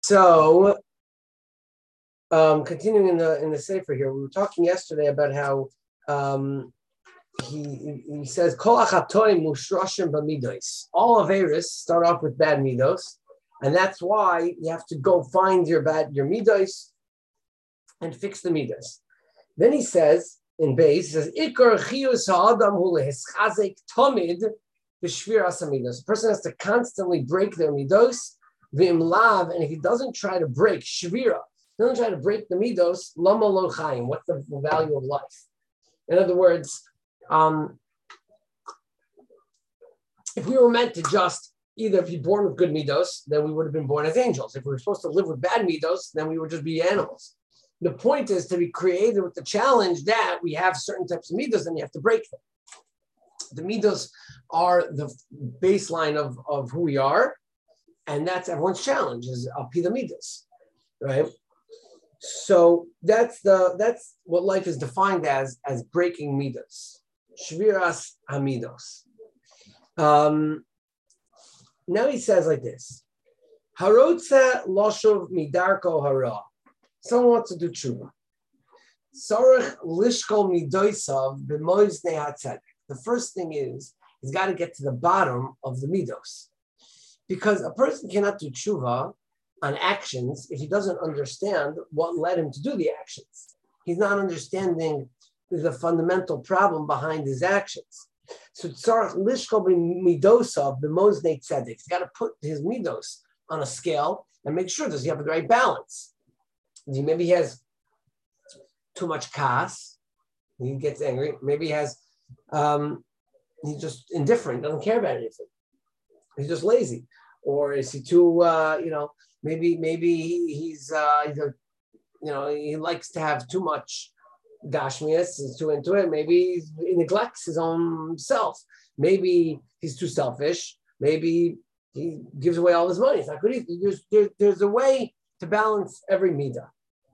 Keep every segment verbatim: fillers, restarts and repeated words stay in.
So, um, continuing in the in the Sefer here, we were talking yesterday about how um, he he says Kol achatoim mushrashim b'midos. All averis start off with bad midos, and that's why you have to go find your bad your midos and fix the midos. Then he says in base, he says Ikar chiyus ha'adam hu lehischazek tamid b'shviras hamidos. The person has to constantly break their midos. V'im lav, and if he doesn't try to break shvira, doesn't try to break the midos, lama lo chaim. What's the value of life? In other words, um, if we were meant to just either be born with good midos, then we would have been born as angels. If we were supposed to live with bad midos, then we would just be animals. The point is to be created with the challenge that we have certain types of midos and you have to break them. The midos are the baseline of, of who we are. And that's everyone's challenge is alpi midas, right? So that's the that's what life is defined as as breaking midas, shviras hamidos. Um, now he says like this: Harotza loshuv midarko hara. Someone wants to do tshuva. Sarach lishkol midoisav b'moizne hatzedek. The first thing is he's got to get to the bottom of the midos. Because a person cannot do tshuva on actions if he doesn't understand what led him to do the actions. He's not understanding the fundamental problem behind his actions. So tzarich lishkol midosav b'moznei tzedek. He's got to put his midos on a scale and make sure that he have the right balance. Maybe he has too much kas. He gets angry. Maybe he has, um, he's just indifferent, doesn't care about anything. He's just lazy. Or is he too, uh, you know, maybe maybe he's, uh, he's a, you know, he likes to have too much gashmias, he's too into it. Maybe he neglects his own self. Maybe he's too selfish. Maybe he gives away all his money. It's not good. There's, there, there's a way to balance every midah.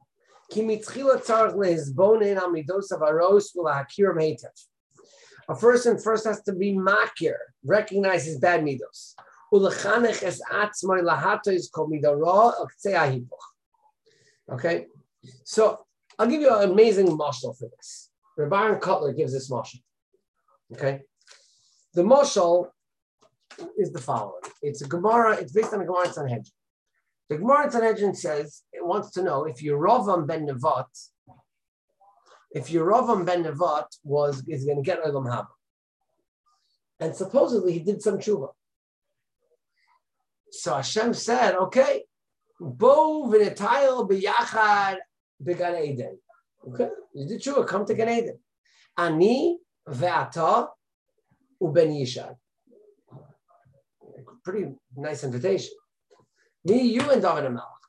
A person first has to be makir, recognize his bad midos. Okay, so I'll give you an amazing mashal for this. Rabbi Aaron Kotler gives this mashal. Okay, the mashal is the following. It's a Gemara. It's based on a Gemara in Sanhedrin. The Gemara in Sanhedrin says it wants to know if Yerovam ben Nevat, if Yerovam ben Nevat was is going to get Olam Haba, and supposedly he did some tshuva. So Hashem said, okay, Bo v'netayel b'yachad b'gan Eden. Okay, you did tshuva, come to Gan Eden. Ani ve'ata u'ben Yishad. Pretty nice invitation. Me, you, and David HaMelech.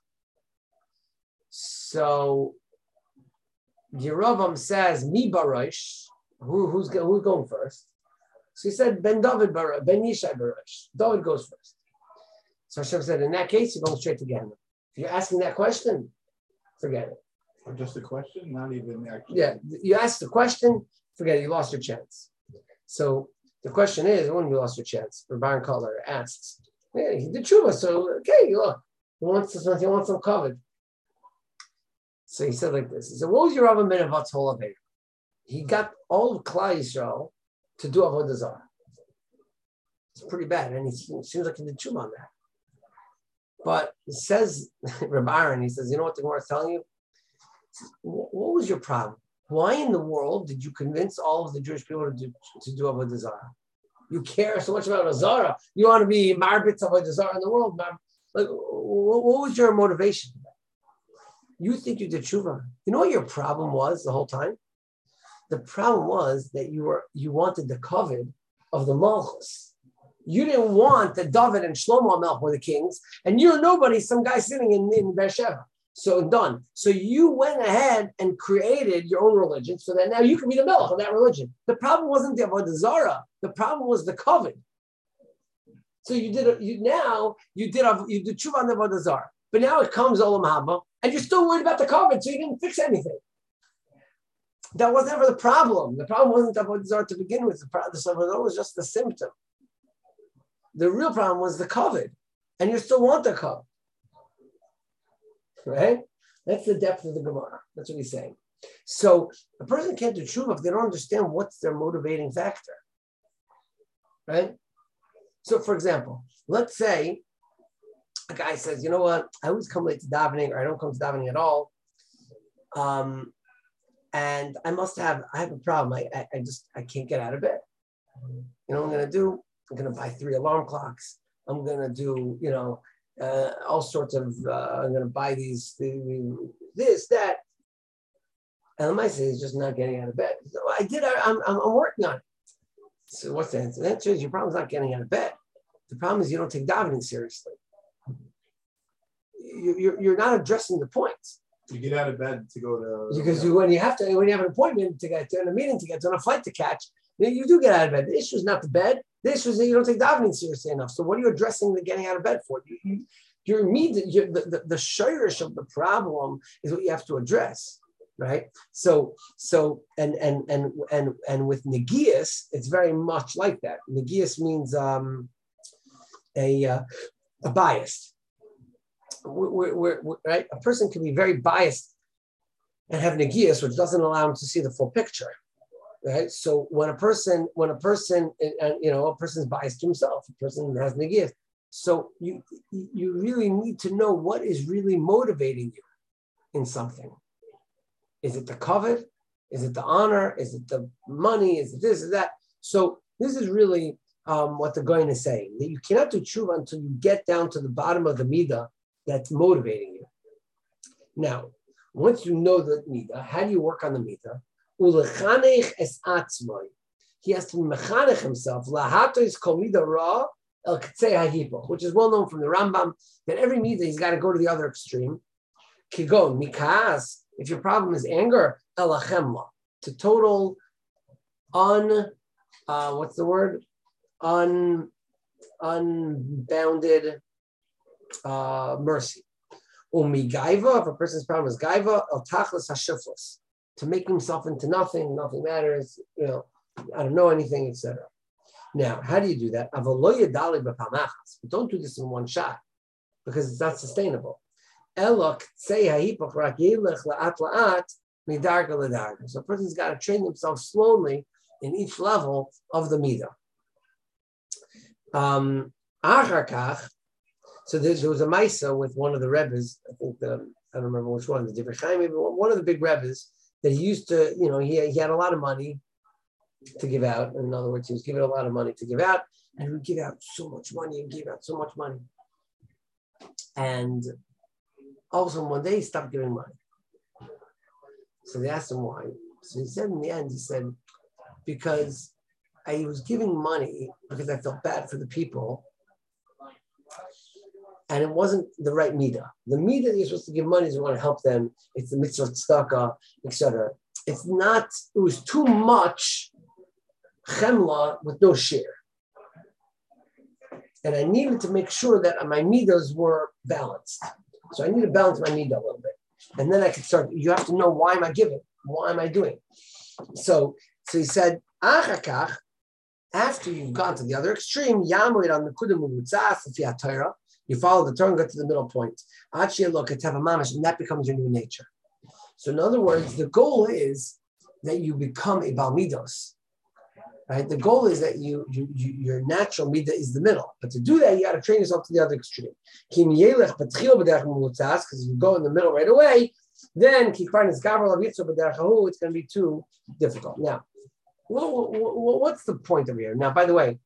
So Yerovam says, "Mi barosh." Who, who's who's going first? So he said, "Ben David barosh, Ben Yishai barosh." David goes first. So Hashem said, "In that case, you're going straight to Gehenna. If you're asking that question, forget it." Or just a question, not even actually. Yeah, you asked the question, forget it. You lost your chance. So the question is, when you lost your chance, Rabbi Aaron Kotler asks, "Yeah, he did tshuva, so okay, look, he wants some, he wants some covered." So he said like this. He said, "What was your Rabbi ben Nevat's whole Aveira? He got all of Klal Yisrael to do Avodah Zarah. It's pretty bad, and he seems like he did tshuva on that. But it says, Rabbi Aaron, he says, you know what the Gemara is telling you? Says, what was your problem? Why in the world did you convince all of the Jewish people to do, to do Avodah Zarah? You care so much about Avodah Zarah. You want to be Marbitz Avodah Zarah in the world. Like, what, what was your motivation? You think you did tshuva. You know what your problem was the whole time? The problem was that you were you wanted the kavod of the Malchus. You didn't want that David and Shlomo HaMelech were the kings, and you're nobody, some guy sitting in, in Beersheba. So done. So you went ahead and created your own religion so that now you can be the melech of that religion. The problem wasn't the Avodah Zarah. The problem was the kavod. So you did you now you did you did tshuva on the Avodah Zarah, but now it comes Olam Haba, and you're still worried about the kavod, so you didn't fix anything. That was never the problem. The problem wasn't Avodah Zarah to begin with. The problem was just the symptom. The real problem was the kavod, and you still want the kavod. right? That's the depth of the Gemara. That's what he's saying. So a person can't do tshuva if they don't understand what's their motivating factor, right? So, for example, let's say a guy says, you know what, I always come late to davening, or I don't come to davening at all, um, and I must have, I have a problem. I, I, I just, I can't get out of bed. You know what I'm going to do? I'm going to buy three alarm clocks. I'm going to do, you know, uh, all sorts of, uh, I'm going to buy these, the, this, that. And the say is just not getting out of bed. So I did, I, I'm, I'm working on it. So what's the answer? The answer is your problem is not getting out of bed. The problem is you don't take davening seriously. You, you're, you're not addressing the point. You get out of bed to go to... Because you, when you have to, when you have an appointment to get to, and a meeting to get to, and a flight to catch, you, you do get out of bed. The issue is not the bed. The issue is that you don't take davening seriously enough. So what are you addressing the getting out of bed for? You, you, you're immediate, you're, the, the, the shirish of the problem is what you have to address. Right. So, so, and, and, and, and, and with negias, it's very much like that. Negias means um, a, uh, a bias. We're, we're, we're, right. A person can be very biased and have negias, which doesn't allow him to see the full picture. Right. So when a person, when a person, and you know, a person's biased to himself, a person has negias. So you, you really need to know what is really motivating you in something. Is it the covet? Is it the honor? Is it the money? Is it this? Is that? So this is really um, what the Goyen is saying, that you cannot do tshuva until you get down to the bottom of the midah that's motivating you. Now, once you know the midah, how do you work on the midah? Ulechanech es atzmoi. He has to mechanech himself. Lahatois kol midah ra el k'tzei hahipoch, which is well known from the Rambam, that every midah he's got to go to the other extreme. Kigon mikas. If your problem is anger, elachemla, to total un, uh, what's the word? Un, unbounded uh, mercy. Umi gaiva, if a person's problem is gaiva, el tachlis hashiflis, to make himself into nothing, nothing matters, you know, I don't know anything, et cetera. Now, how do you do that? But don't do this in one shot because it's not sustainable. So a person's got to train themselves slowly in each level of the midah. Um, so there, there was a Maisa with one of the Rebbes, I think the, I don't remember which one, the Divrei Chaim, maybe one of the big Rebbes, that he used to, you know, he, he had a lot of money to give out. In other words, he was giving a lot of money to give out, and he would give out so much money and give out so much money. And all of a sudden, one day he stopped giving money. So they asked him why. So he said in the end, he said, because I was giving money because I felt bad for the people, and it wasn't the right midah. The midah that you're supposed to give money is you want to help them. It's the mitzvah tzedakah, et cetera. It's not, it was too much chemla with no share. And I needed to make sure that my midas were balanced. So I need to balance my midah a little bit. And then I could start, you have to know, why am I giving? Why am I doing? So, so he said, Achakach, after you've gone to the other extreme, Yamoid on the Kudamu Mutzah, Torah, you follow the Torah and go to the middle point. Look at Mamash, and that becomes your new nature. So in other words, the goal is that you become a Baal Midos. Right? The goal is that you, you, you your natural midah is the middle. But to do that, you got to train yourself to the other extreme. Because if you go in the middle right away, then it's going to be too difficult. Now, what's the point of here? Now, by the way,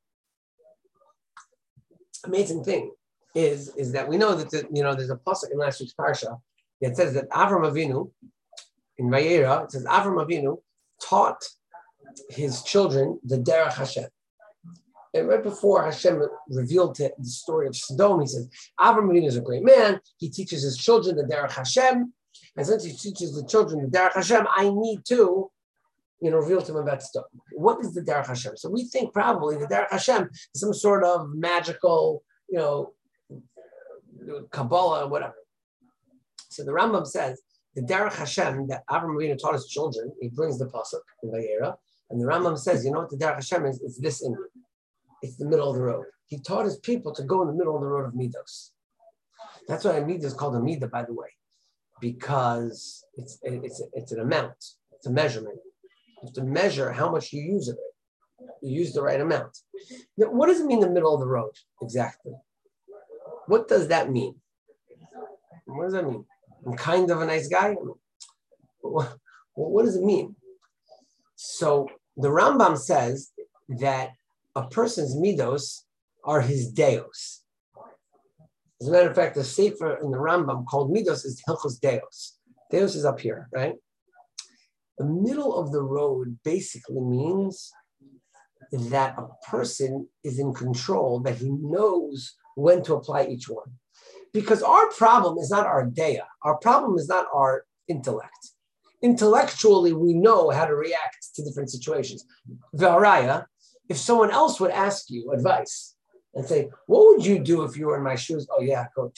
amazing thing is, is that we know that the, you know there's a pasuk in last week's parsha that says that Avram Avinu in Vayera, it says Avram Avinu taught his children the Derech Hashem. And right before Hashem revealed to the story of Sodom, he says, Avram Avinu is a great man. He teaches his children the Derech Hashem. And since he teaches the children the Derech Hashem, I need to, you know, reveal to them about Sodom. What is the Derech Hashem? So we think probably the Derech Hashem is some sort of magical, you know, Kabbalah or whatever. So the Rambam says, the Derech Hashem that Avram Avinu taught his children, he brings the pasuk in Vayera, and the Rambam says, you know what the Derech Hashem is? It's this in It's the middle of the road. He taught his people to go in the middle of the road of Midos. That's why a Midah is called a Midah, by the way. because it's it's it's an amount, it's a measurement. You have to measure how much you use of it. You use the right amount. Now, what does it mean the middle of the road exactly? What does that mean? What does that mean? I'm kind of a nice guy. What, what does it mean? So the Rambam says that a person's midos are his deos. As a matter of fact, the sefer in the Rambam called midos is Hilchos Deos. Deos is up here, right? The middle of the road basically means that a person is in control, that he knows when to apply each one. Because our problem is not our dea. Our problem is not our intellect. Intellectually, we know how to react to different situations. V'araya, if someone else would ask you advice and say, what would you do if you were in my shoes? Oh yeah, go.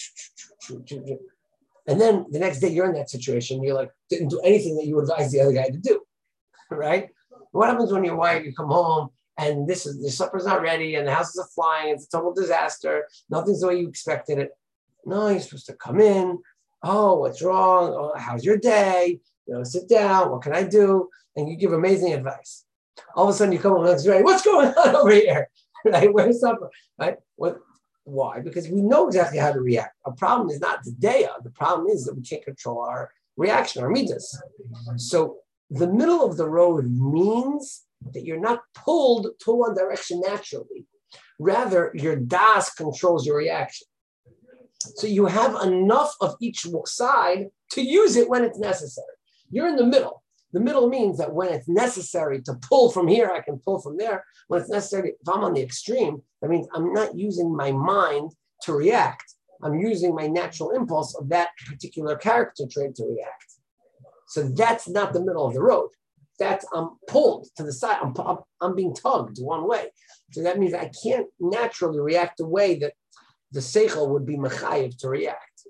And then the next day you're in that situation, you're like, didn't do anything that you advised the other guy to do, right? What happens when your wife, you come home and this is the supper's not ready and the houses are flying, it's a total disaster, nothing's the way you expected it. No, you're supposed to come in. Oh, what's wrong? Oh, how's your day? You know, sit down. What can I do? And you give amazing advice. All of a sudden, you come home and say, what's going on over here? Right? Where's supper? Right? What? Why? Because we know exactly how to react. Our problem is not the daya. The problem is that we can't control our reaction, our midas. So the middle of the road means that you're not pulled to one direction naturally. Rather, your das controls your reaction. So you have enough of each side to use it when it's necessary. You're in the middle. The middle means that when it's necessary to pull from here, I can pull from there. When it's necessary, if I'm on the extreme, that means I'm not using my mind to react. I'm using my natural impulse of that particular character trait to react. So that's not the middle of the road. That's I'm pulled to the side. I'm, I'm, I'm being tugged one way. So that means I can't naturally react the way that the seichel would be mechayev to react.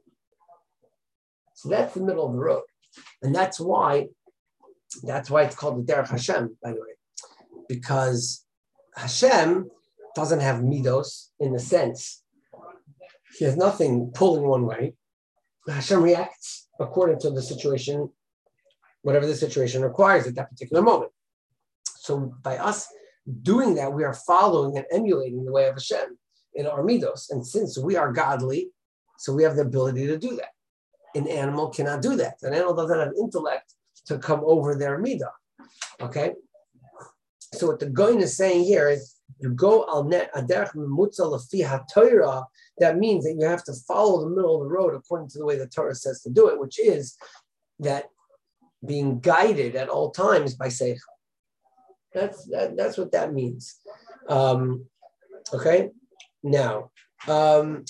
So that's the middle of the road. And that's why, that's why it's called the Derech Hashem, by the way. Because Hashem doesn't have midos in the sense, he has nothing pulling one way. Hashem reacts according to the situation, whatever the situation requires at that particular moment. So by us doing that, we are following and emulating the way of Hashem in our midos. And since we are godly, so we have the ability to do that. An animal cannot do that. An animal doesn't have intellect to come over their midah. Okay? So what the Goin is saying here is, you go al net aderech memutza lefi haTorah. That means that you have to follow the middle of the road according to the way the Torah says to do it, which is that being guided at all times by seichel. That's that, that's what that means. Um, okay. Now, um,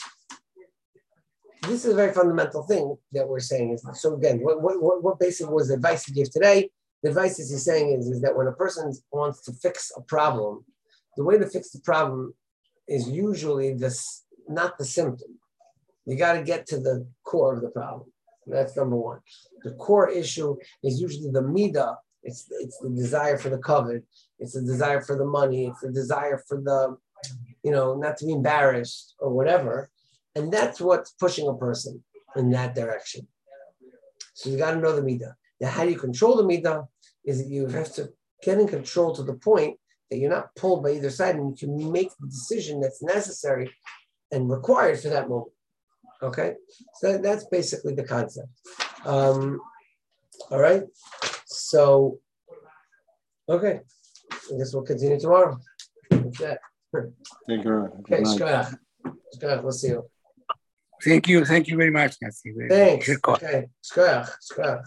this is a very fundamental thing that we're saying. Is so again, what what what basically was the advice he gave today? The advice that he's saying is, is that when a person wants to fix a problem, the way to fix the problem is usually this, not the symptom. You got to get to the core of the problem. That's number one. The core issue is usually the midah. It's it's the desire for the covet. It's the desire for the money. It's the desire for the, you know, not to be embarrassed or whatever. And that's what's pushing a person in that direction. So you got to know the midah. Now, how do you control the midah? Is that you have to get in control to the point that you're not pulled by either side, and you can make the decision that's necessary and required for that moment. Okay, so that, that's basically the concept. Um, all right, so okay, I guess we'll continue tomorrow. That's that. Thank you. Okay, shkoyach. Shkoyach, we'll see you. Thank you, thank you very much, Nancy. Thanks. Okay, shkoyach, shkoyach.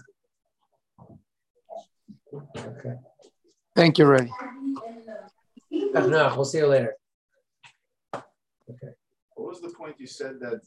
Okay. Thank you, Ray. No, we'll see you later. Okay. What was the point you said that